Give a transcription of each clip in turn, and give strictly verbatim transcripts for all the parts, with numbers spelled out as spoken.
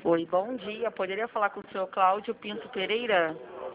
Oi, bom dia. Poderia falar com o senhor Cláudio Pinto Pereira?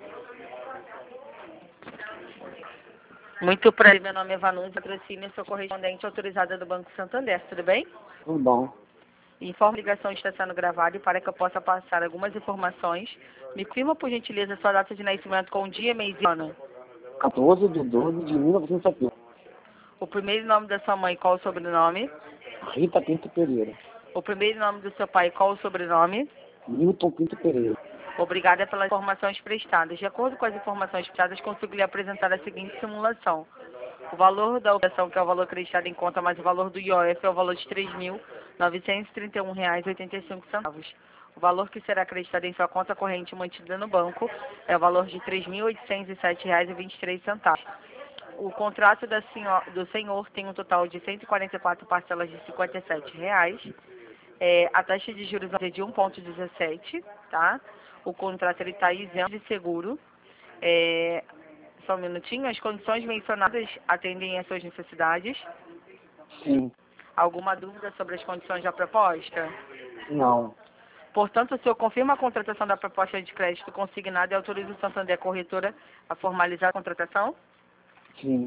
Muito prazer, meu nome é Vanusa Patrocínio, sou correspondente autorizada do Banco Santander, tudo bem? Tudo bom. Informo a ligação está sendo gravada e para que eu possa passar algumas informações, me confirma por gentileza sua data de nascimento com dia, mês e ano. quatorze de doze de mil novecentos e setenta. O primeiro nome da sua mãe, qual o sobrenome? Rita Pinto Pereira. O primeiro nome do seu pai, qual o sobrenome? Milton Pinto Pereira. Obrigada pelas informações prestadas. De acordo com as informações prestadas, consigo lhe apresentar a seguinte simulação. O valor da operação, que é o valor acreditado em conta, mais o valor do I O F, é o valor de três mil novecentos e trinta e um reais e oitenta e cinco centavos. O valor que será acreditado em sua conta corrente mantida no banco é o valor de três mil oitocentos e sete reais e vinte e três centavos. O contrato da senhor, do senhor tem um total de cento e quarenta e quatro parcelas de cinquenta e sete reais. É, a taxa de juros é de um vírgula dezessete, tá? O contrato está isento de seguro. É, só um minutinho. As condições mencionadas atendem às suas necessidades? Sim. Alguma dúvida sobre as condições da proposta? Não. Portanto, o senhor confirma a contratação da proposta de crédito consignada e autoriza o Santander Corretora a formalizar a contratação? Sim.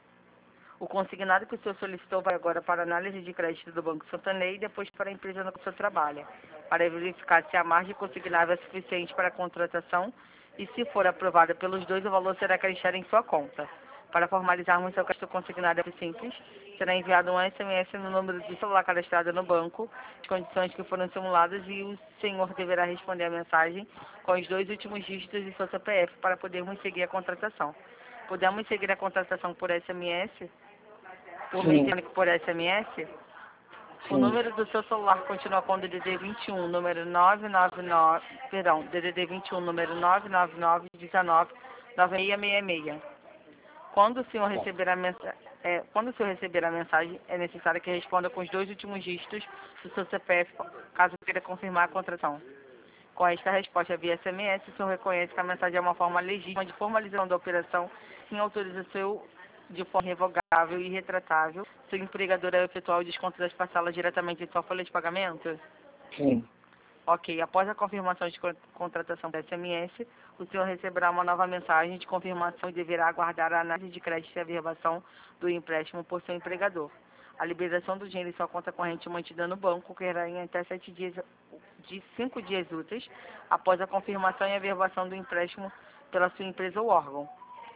O consignado que o senhor solicitou vai agora para análise de crédito do Banco Santander e depois para a empresa no que o senhor trabalha, para verificar se a margem consignável é suficiente para a contratação e, se for aprovada pelos dois, o valor será acreditado em sua conta. Para formalizarmos seu crédito consignado é simples, será enviado um S M S no número de celular cadastrado no banco, as condições que foram simuladas, e o senhor deverá responder a mensagem com os dois últimos dígitos de seu C P F para podermos seguir a contratação. Podemos seguir a contratação por S M S? Por Sim. mecânico por S M S? O Sim. número do seu celular continua com D D D vinte e um, número nove nove nove, perdão, D D D vinte e um, número nove nove nove, dezenove, nove seis seis seis. Quando o senhor receber a mensagem, é, quando o senhor receber a mensagem, é necessário que responda com os dois últimos dígitos do seu C P F, caso queira confirmar a contratação. Com esta resposta via S M S, o senhor reconhece que a mensagem é uma forma legítima de formalização da operação e autoriza seu de forma revogável e retratável, seu empregador a efetuar o desconto das parcelas diretamente em sua folha de pagamento? Sim. Ok. Após a confirmação de contratação do S M S, o senhor receberá uma nova mensagem de confirmação e deverá aguardar a análise de crédito e a averbação do empréstimo por seu empregador. A liberação do dinheiro em sua conta corrente mantida no banco ocorrerá em até sete dias, de cinco dias úteis, após a confirmação e averbação do empréstimo pela sua empresa ou órgão.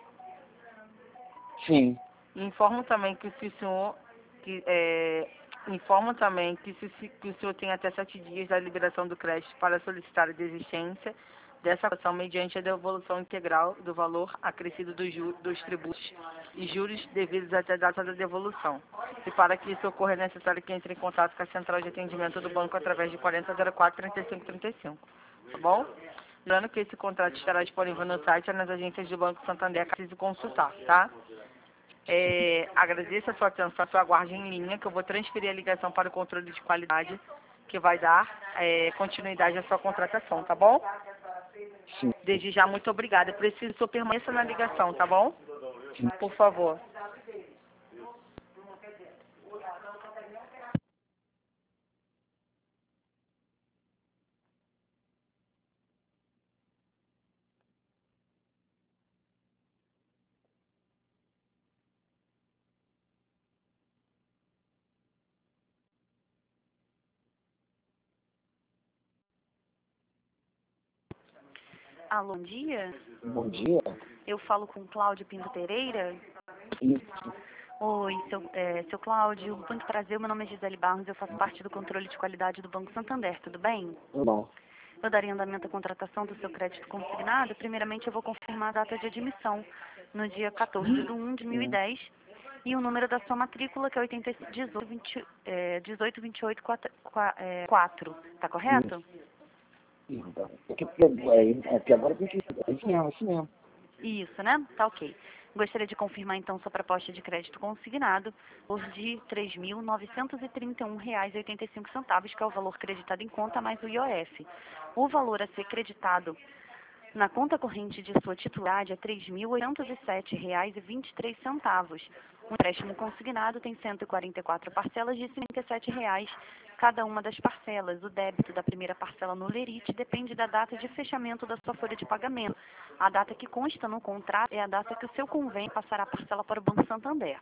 Sim. Informo também que se o senhor que, é, informo também que, se, que o senhor tem até sete dias da liberação do crédito para solicitar a desistência dessa ação mediante a devolução integral do valor acrescido dos, ju, dos tributos e juros devidos até a data da devolução. E para que isso ocorra, é necessário que entre em contato com a central de atendimento do banco através de quarenta zero quatro, trinta e cinco trinta e cinco. Tá bom? Lembrando que esse contrato estará disponível no site e nas agências do Banco Santander, caso consultar, tá? É, agradeço a sua atenção, a sua aguarde em linha, que eu vou transferir a ligação para o controle de qualidade, que vai dar é, continuidade à sua contratação, tá bom? Sim. Desde já, muito obrigada. Preciso que o senhor permaneça na ligação, tá bom? Sim. Por favor. Alô, bom dia. Bom dia. Eu falo com Cláudio Pinto Pereira. Isso. Oi, seu, é, seu Cláudio, muito prazer. Meu nome é Gisele Barros, eu faço parte do controle de qualidade do Banco Santander, tudo bem? Tudo bom. Eu daria andamento à contratação do seu crédito consignado. Primeiramente, eu vou confirmar a data de admissão, no dia quatorze de um de mil e dez, e o número da sua matrícula, que é oitenta dezoito vinte e oito quatro. Tá correto? Então, é que, é, é que agora tem que... É isso mesmo, é isso mesmo. Isso, né? Tá ok. Gostaria de confirmar, então, sua proposta de crédito consignado por de três mil novecentos e trinta e um reais e oitenta e cinco centavos, que é o valor creditado em conta mais o I O F. O valor a ser creditado na conta corrente de sua titularidade é três mil oitocentos e sete reais e vinte e três centavos. O empréstimo consignado tem cento e quarenta e quatro parcelas de cinquenta e sete reais, cada uma das parcelas. O débito da primeira parcela no lerite depende da data de fechamento da sua folha de pagamento. A data que consta no contrato é a data que o seu convênio passará a parcela para o Banco Santander.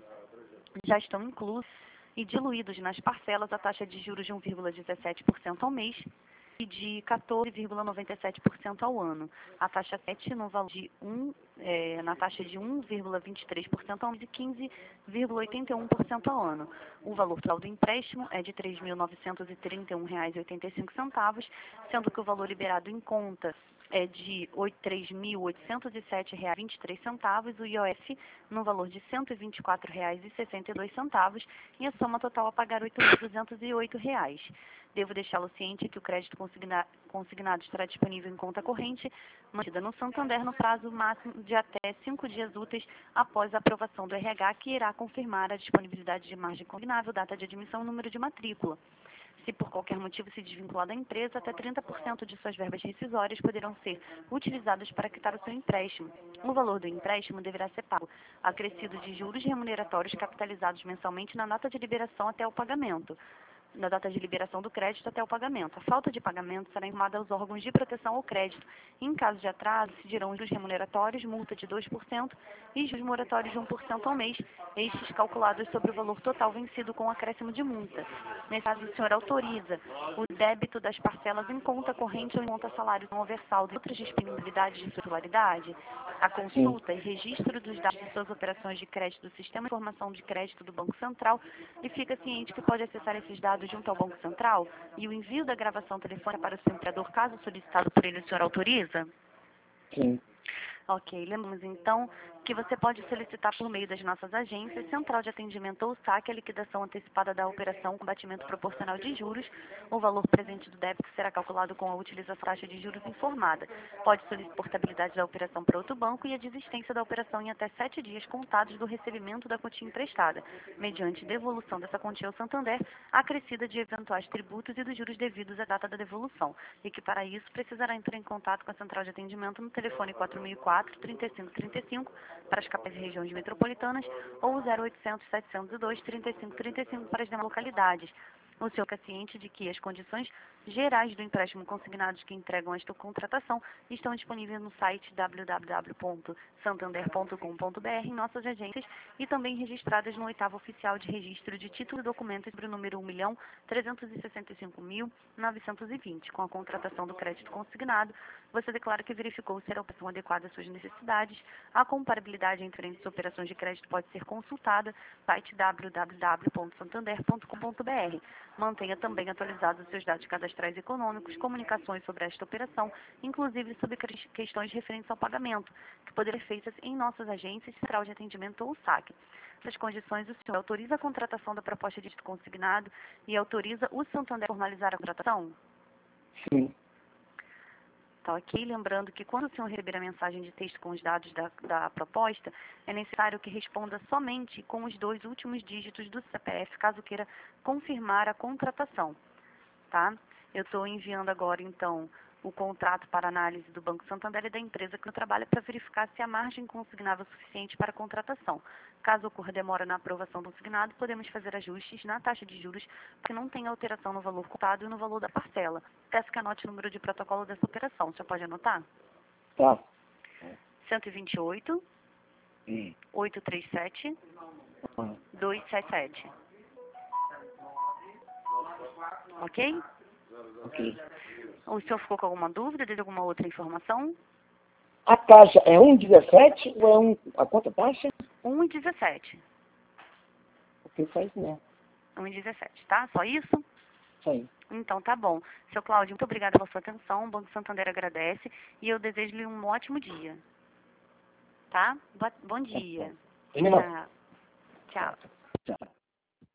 Já estão inclusos e diluídos nas parcelas a taxa de juros de um vírgula dezessete por cento ao mês e de quatorze vírgula noventa e sete por cento ao ano. A taxa sete no valor de um, é, na taxa de um vírgula vinte e três por cento ao mês e quinze vírgula oitenta e um por cento ao ano. O valor total do empréstimo é de três mil novecentos e trinta e um reais e oitenta e cinco centavos, sendo que o valor liberado em conta é de três mil oitocentos e sete reais e vinte e três centavos, o I O F no valor de cento e vinte e quatro reais e sessenta e dois centavos e a soma total a pagar oito mil duzentos e oito reais. Devo deixá-lo ciente que o crédito consigna, consignado estará disponível em conta corrente, mantida no Santander no prazo máximo de até cinco dias úteis após a aprovação do R H, que irá confirmar a disponibilidade de margem consignável, data de admissão e número de matrícula. Se por qualquer motivo se desvincular da empresa, até trinta por cento de suas verbas rescisórias poderão ser utilizadas para quitar o seu empréstimo. O valor do empréstimo deverá ser pago, acrescido de juros remuneratórios capitalizados mensalmente na data de liberação até o pagamento. Na data de liberação do crédito até o pagamento. A falta de pagamento será informada aos órgãos de proteção ao crédito. Em caso de atraso, se dirão juros remuneratórios, multa de dois por cento e juros moratórios de um por cento ao mês, estes calculados sobre o valor total vencido com acréscimo de multa. Nesse caso, o senhor autoriza o débito das parcelas em conta corrente ou em conta salário não houver saldo e outras disponibilidades de titularidade, a consulta e registro dos dados de suas operações de crédito do Sistema de Informação de Crédito do Banco Central e fica ciente que pode acessar esses dados junto ao Banco Central e o envio da gravação telefônica para o seu empregador, caso solicitado por ele, o senhor autoriza? Sim. Ok, lembramos então que você pode solicitar por meio das nossas agências, Central de Atendimento ou saque, a liquidação antecipada da operação com batimento proporcional de juros. O valor presente do débito será calculado com a utilização da taxa de juros informada. Pode solicitar portabilidade da operação para outro banco e a desistência da operação em até sete dias contados do recebimento da quantia emprestada, mediante devolução dessa quantia ao Santander, acrescida de eventuais tributos e dos juros devidos à data da devolução, e que para isso precisará entrar em contato com a Central de Atendimento no telefone quatro mil e quatro, trinta e cinco trinta e cinco para as capitais e regiões metropolitanas ou o zero oitocentos, setecentos e dois, trinta e cinco trinta e cinco para as demais localidades. O senhor fica ciente de que as condições gerais do empréstimo consignados que entregam esta contratação estão disponíveis no site w w w ponto santander ponto com ponto b r em nossas agências e também registradas no oitavo oficial de registro de títulos e documentos sobre o número um milhão trezentos e sessenta e cinco mil novecentos e vinte. Com a contratação do crédito consignado, você declara que verificou ser a opção adequada às suas necessidades. A comparabilidade entre as operações de crédito pode ser consultada no site w w w ponto santander ponto com ponto b r. Mantenha também atualizados os seus dados cadastrais econômicos, comunicações sobre esta operação, inclusive sobre questões referentes ao pagamento, que poderão ser feitas em nossas agências, Central de Atendimento ou saque. Essas condições, o senhor autoriza a contratação da proposta de débito consignado e autoriza o Santander a formalizar a contratação? Sim. Tá ok? Lembrando que quando o senhor receber a mensagem de texto com os dados da, da proposta, é necessário que responda somente com os dois últimos dígitos do C P F, caso queira confirmar a contratação, tá? Eu estou enviando agora, então, o contrato para análise do Banco Santander e da empresa que eu trabalho para verificar se a margem consignável é suficiente para a contratação. Caso ocorra demora na aprovação do consignado, podemos fazer ajustes na taxa de juros para que não tenha alteração no valor cotado e no valor da parcela. Peço que anote o número de protocolo dessa operação. Você pode anotar? Tá. cento e vinte e oito, Hum. oitocentos e trinta e sete, Ah, duzentos e setenta e sete. Ok? ok. O senhor ficou com alguma dúvida de alguma outra informação? A taxa é um vírgula dezessete ou é um... A quanto taxa? um e dezessete. O que faz, né? um e dezessete, tá? Só isso? Isso aí. Então, tá bom. Seu Cláudio, muito obrigada pela sua atenção. O Banco Santander agradece e eu desejo-lhe um ótimo dia. Tá? Bo- Bom dia. Terminou. Tchau. Tchau. Tchau.